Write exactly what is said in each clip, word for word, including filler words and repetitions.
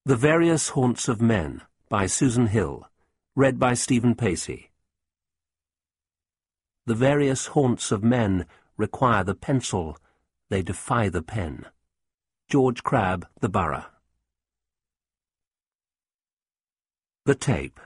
The Various Haunts of Men by Susan Hill, read by Stephen Pacey. The various haunts of men require the pencil, they defy the pen. George Crabbe, The Borough. The Tape.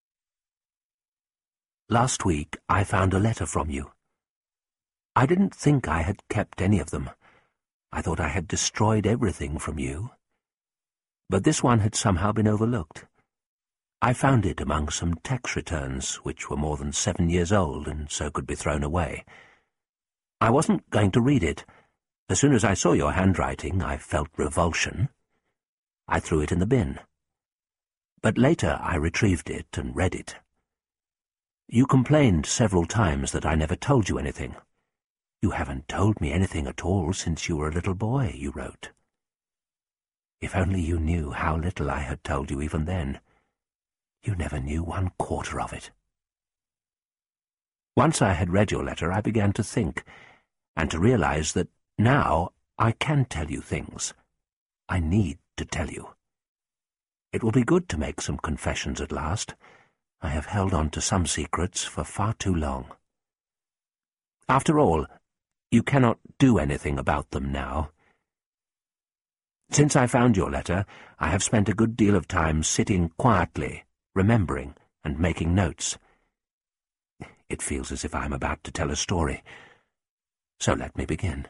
Last week I found a letter from you. I didn't think I had kept any of them. I thought I had destroyed everything from you. But this one had somehow been overlooked. I found it among some tax returns, which were more than seven years old and so could be thrown away. I wasn't going to read it. As soon as I saw your handwriting, I felt revulsion. I threw it in the bin. But later I retrieved it and read it. You complained several times that I never told you anything. You haven't told me anything at all since you were a little boy, you wrote. If only you knew how little I had told you even then. You never knew one quarter of it. Once I had read your letter, I began to think, and to realize that now I can tell you things. I need to tell you. It will be good to make some confessions at last. I have held on to some secrets for far too long. After all, you cannot do anything about them now. Since I found your letter, I have spent a good deal of time sitting quietly, remembering and making notes. It feels as if I am about to tell a story. So let me begin.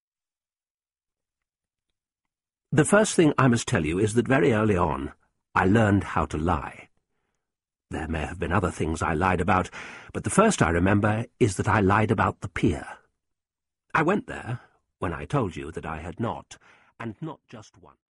The first thing I must tell you is that very early on, I learned how to lie. There may have been other things I lied about, but the first I remember is that I lied about the pier. I went there when I told you that I had not, and not just once.